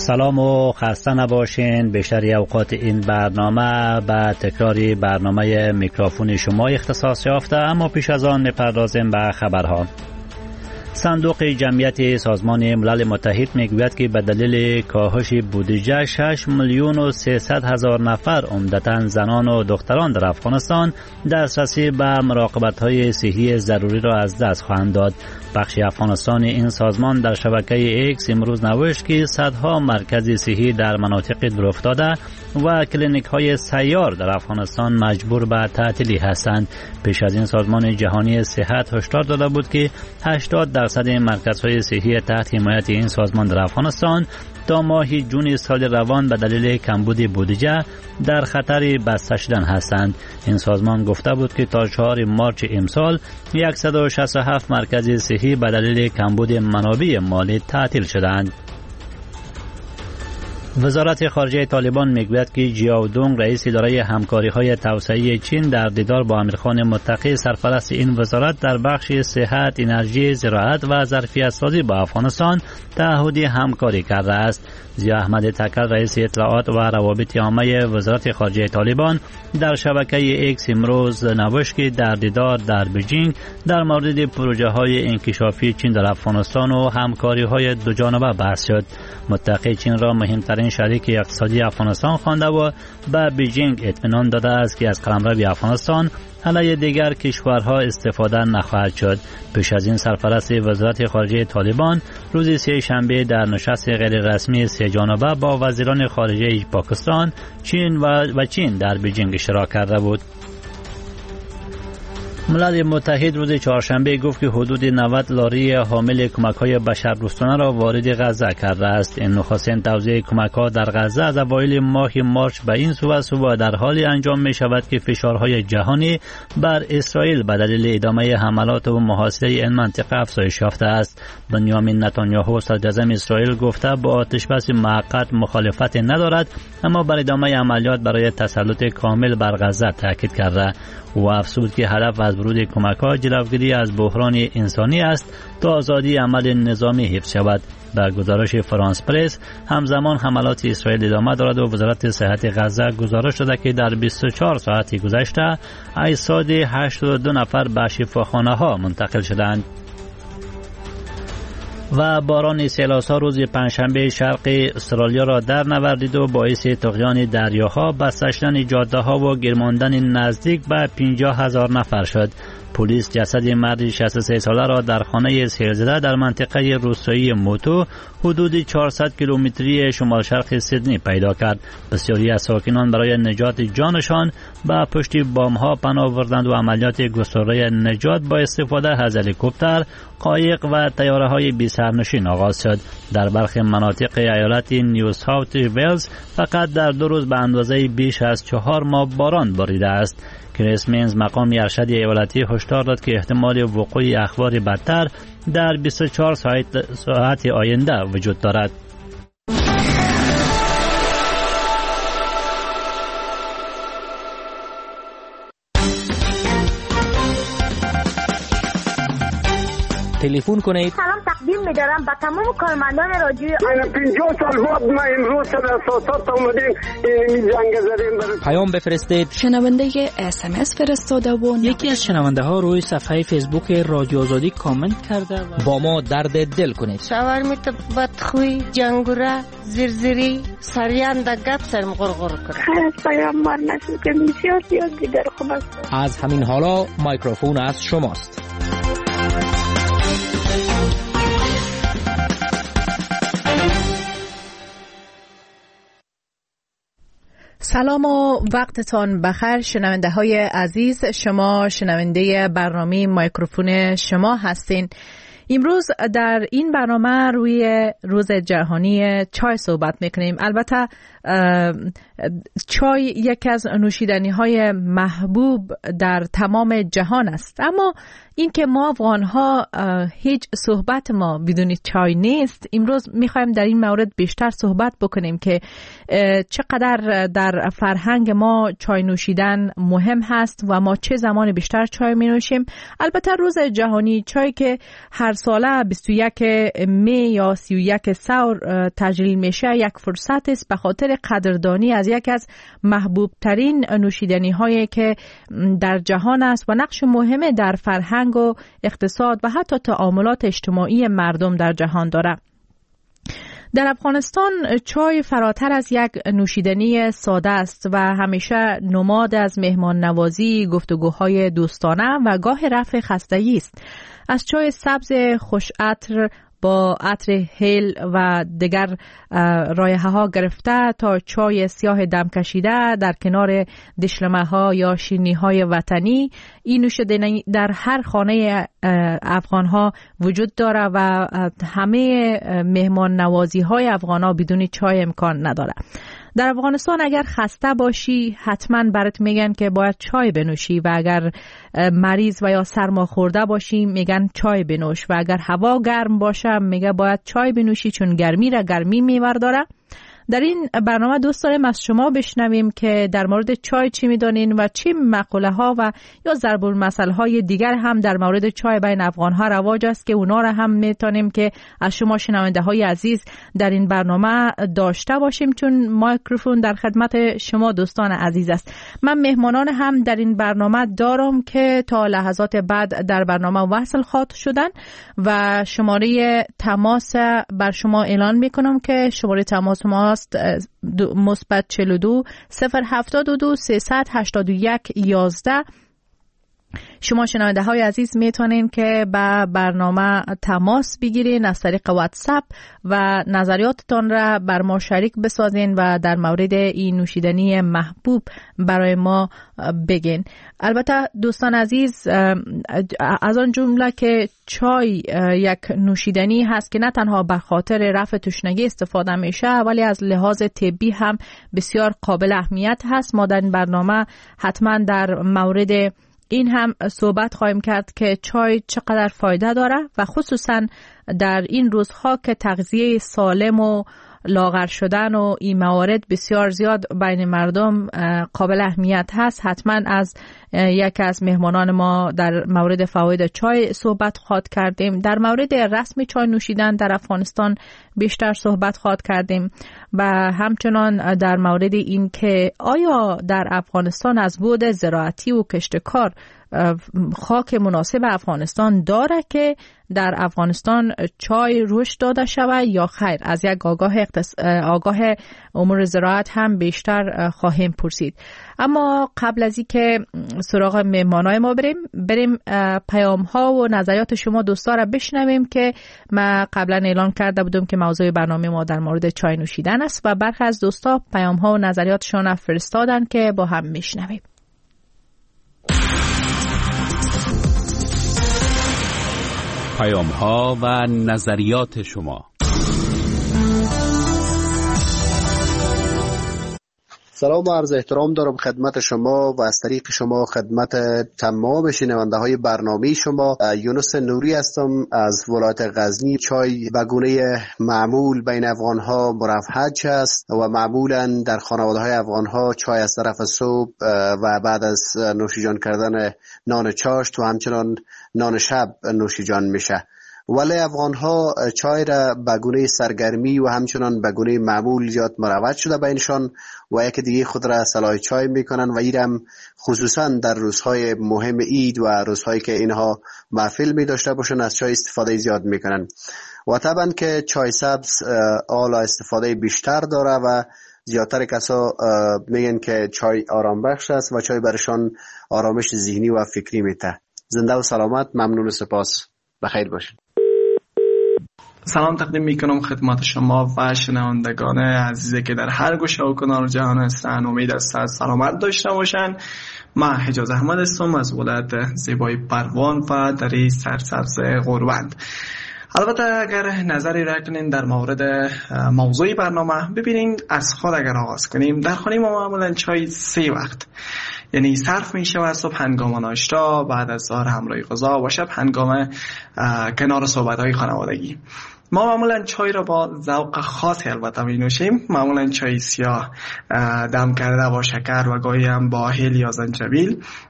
سلام و خسته نباشین. بیشتر اوقات این برنامه به تکراری برنامه میکروفون شما اختصاص یافته، اما پیش از آن میپردازیم به خبرها. صندوق جمعیت سازمان ملل متحد میگوید که به دلیل کاهش بودجه 6,300,000 نفر عمدتاً زنان و دختران در افغانستان دسترسی به مراقبت‌های صحی ضروری را از دست خواهند داد. بخش افغانستان این سازمان در شبکه ایکس امروز نوشت که صدها مرکز صحی در مناطق دورافتاده و کلینیک‌های سیار در افغانستان مجبور به تعطیلی هستند. پیش از این سازمان جهانی صحت هشدار داده بود که 80% مرکزهای صحی تحت حمایت این سازمان در افغانستان تا ماه جون سال روان به دلیل کمبود بودجه در خطر بسته شدن هستند. این سازمان گفته بود که تا 4 مارس امسال 167 مرکز صحی به دلیل کمبود منابع مالی تعطیل شدند. وزارت خارجه طالبان میگوید که جیاو دونگ رئیس اداره همکاری‌های توسعه‌ای چین در دیدار با امیرخان متقی سرپرست این وزارت در بخش صحت، انرژی، زراعت و ظرفیت سازی با افغانستان تعهد همکاری کرده است. ضیا احمد تکل رئیس اطلاعات و روابط عامه وزارت خارجه طالبان در شبکه ایکس امروز نوشت که در دیدار در بیجینگ در مورد پروژه‌های انکشافی چین در افغانستان و همکاری‌های دوجانبه بحث شد. متقی چین را مهمترین شریک اقتصادی افغانستان خوانده و به بیجینگ اطمینان داده است که از قلمرو افغانستان علیه دیگر کشورها استفاده نخواهد شد. پیش از این سرپرست وزارت خارجه طالبان روز سه شنبه در نشست غیر رسمی سه جانبه با وزیران خارجه پاکستان، چین و چین در بیجینگ اشتراک کرده بود. ملل متحد روز چهارشنبه گفت که حدود 90 لاری حامل کمک‌های بشردوستانه را وارد غزه کرده است. این نخستین توزیع کمک‌ها در غزه از اوایل ماه مارس به این سو در حالی انجام می‌شود که فشارهای جهانی بر اسرائیل به دلیل ادامه حملات و محاصره این منطقه افزایش یافته است. بنیامین نتانیاهو صدراعظم اسرائیل گفته با آتشبس موقت مخالفت ندارد، اما بر ادامه عملیات برای تسلط کامل بر غزه تاکید کرده. او افزود که هدف از ورود کمک‌ها جلوگیری از بحران انسانی است تا آزادی عمل نظامی حفظ شود. در گزارش فرانس پرس همزمان حملات اسرائیل ادامه دارد و وزارت صحت غزه گزارش داده که در 24 ساعت گذشته اجساد 82 نفر به شفاخانه‌ها منتقل شدند. و باران سیلاسا روز پنجشنبه شرق استرالیا را در نوردید و باعث طغیان دریاها، بسته شدن جاده‌ها و گرماندن نزدیک به 50,000 نفر شد. پلیس جسد مردی 63 ساله را در خانه سیلزده در منطقه روستایی موتو حدود 400 کیلومتری شمال شرق سیدنی پیدا کرد. بسیاری از ساکنان برای نجات جانشان به پشت بام‌ها پناه بردند و عملیات گسترده نجات با استفاده از هلیکوپتر، قایق و طیاره‌های بی سرنشین آغاز شد. در برخی مناطق ایالت نیو ساوت ویلز فقط در 2 روز به اندازه بیش از 4 ماه باران باریده است. کریس مینز مقام ارشد ایالتی هشدار داد که احتمال وقوع اخبار بدتر در 24 ساعت آینده وجود دارد. تلفن کنید. سلام تقدیم می‌دارم به تمام کارمندان رادیو. من 50 سال بعد ما امروز سر اساسات اومدیم این جنگ زدیم. پیام بفرستید. شنونده SMS فرستاده و یکی از شنونده ها روی صفحه فیسبوک رادیو آزادی کامنت کرده و با ما درد دل کنید. شاورمیت بدخوی، جنگوره، زرزری، سریان دا گپ سرم غرغر کنه. پیام مار نشد که بسیار دیگر خوب است. از همین حالا میکروفون از شماست. سلام و وقتتان بخیر شنونده های عزیز. شما شنونده برنامه میکروفون شما هستین. امروز در این برنامه روی روز جهانی چای صحبت میکنیم. البته چای یکی از نوشیدنی های محبوب در تمام جهان است، اما این که ما افغان‌ها هیچ صحبت ما بدون چای نیست. امروز میخوایم در این مورد بیشتر صحبت بکنیم که چقدر در فرهنگ ما چای نوشیدن مهم هست و ما چه زمان بیشتر چای می نوشیم. البته روز جهانی چای که هر ساله 21 می یا 31 ثور تجلیل میشه یک فرصت است به خاطر قدردانی از یک از محبوب ترین نوشیدنی هایی که در جهان است و نقش مهمی در فرهنگ و اقتصاد و حتی تعاملات اجتماعی مردم در جهان دارد. در افغانستان چای فراتر از یک نوشیدنی ساده است و همیشه نماد از مهمان نوازی، گفتگوهای دوستانه و گاه رفع خستگی است. از چای سبز خوش عطر با عطر هیل و دیگر رایحه ها گرفته تا چای سیاه دم کشیده در کنار دشلمه ها یا شیرینی های وطنی، این نوشیدنی در هر خانه افغان ها وجود داره و همه مهمان نوازی های افغان ها بدون چای امکان نداره. در افغانستان اگر خسته باشی حتما برات میگن که باید چای بنوشی و اگر مریض و یا سرما خورده باشی میگن چای بنوش و اگر هوا گرم باشه میگه باید چای بنوشی چون گرمی را گرمی میورداره. در این برنامه دوست داریم از شما بشنویم که در مورد چای چی میدانین و چی مقوله ها و یا ضرب المثل های دیگر هم در مورد چای بین افغان ها رواج است که اونا را هم میتونیم که از شما شنونده های عزیز در این برنامه داشته باشیم چون مایکروفون در خدمت شما دوستان عزیز است. من مهمانان هم در این برنامه دارم که تا لحظات بعد در برنامه وصل خواهد شدن و شماره تماس بر شما اعلان میکنم که شماره تماس ما مثبت 42 072 381 11. شما شنونده های عزیز میتونین که به برنامه تماس بگیرین از طریق واتساپ و نظریاتتان را بر ما شریک بسازین و در مورد این نوشیدنی محبوب برای ما بگین. البته دوستان عزیز، از آن جمله که چای یک نوشیدنی هست که نه تنها به خاطر رفع تشنگی استفاده میشه ولی از لحاظ طبی هم بسیار قابل اهمیت هست. ما در این برنامه حتما در مورد این هم صحبت خواهیم کرد که چای چقدر فایده داره و خصوصا در این روزها که تغذیه سالم و لاغر شدن و این موارد بسیار زیاد بین مردم قابل اهمیت هست. حتما از یک از مهمانان ما در مورد فواید چای صحبت خواهد کردیم. در مورد رسم چای نوشیدن در افغانستان بیشتر صحبت خواهد کردیم و همچنان در مورد این که آیا در افغانستان از بعد زراعتی و کشتکار خاک مناسب افغانستان داره که در افغانستان چای رشد داده شود یا خیر. از یک آگاه امور زراعت هم بیشتر خواهیم پرسید. اما قبل از اینکه سراغ مهمانای ما بریم پیام ها و نظریات شما دوستا را بشنویم که ما قبلا اعلان کرده بودم که موضوع برنامه ما در مورد چای نوشیدن است و برخی از دوستا پیام ها و نظریاتشون فرستادن که با هم میشنویم. پیام ها و نظریات شما. سلام و عرض احترام دارم خدمت شما و از طریق شما خدمت تمام شنونده های برنامه شما. یونس نوری هستم از ولایت غزنی. چای به گونه معمول بین افغان ها مرفهج است و معمولا در خانواده های افغان ها چای از طرف صبح و بعد از نوشیجان کردن نان چاشت و همچنان نان شب نوشیجان میشه. ولی افغان ها چای را به گونه سرگرمی و همچنان به گونه معمول زیاد مروج شده بینشان و یک دیگه خود را صلاح چای میکنن و ایرم خصوصا در روزهای مهم عید و روزهایی که اینها محفل می داشته باشن از چای استفاده زیاد میکنن و طبعا که چای سبز آلا استفاده بیشتر داره و زیادتر کسا میگن که چای آرام بخش است و چای برشان آرامش ذهنی و فکری میده. زنده و سلامت. ممنون و سپاس. بخیر باشین. سلام تقدیم میکنم خدمت شما و شنوندگان عزیزی که در هر گوشه و کنار جهان هستند. امید است سلامت داشته باشن. من حجاز احمد هستم از ولایت زیبای پروان و دری سرسبز غوروند. البته اگر نظری را کنین در مورد موضوع برنامه ببینین از خود اگر آغاز کنیم، در خانه ما معمولا چای 3 وقت یعنی صرف می شود. صبح هنگام ناشتا، بعد از ظهر همراه غذا و شب هنگام کنار صحبت های خانوادگی. ما معمولا چای را با ذوق خاصی البته می نوشیم. معمولا چای سیاه دم کرده با شکر و گاهی هم با هیل یا زنجبیل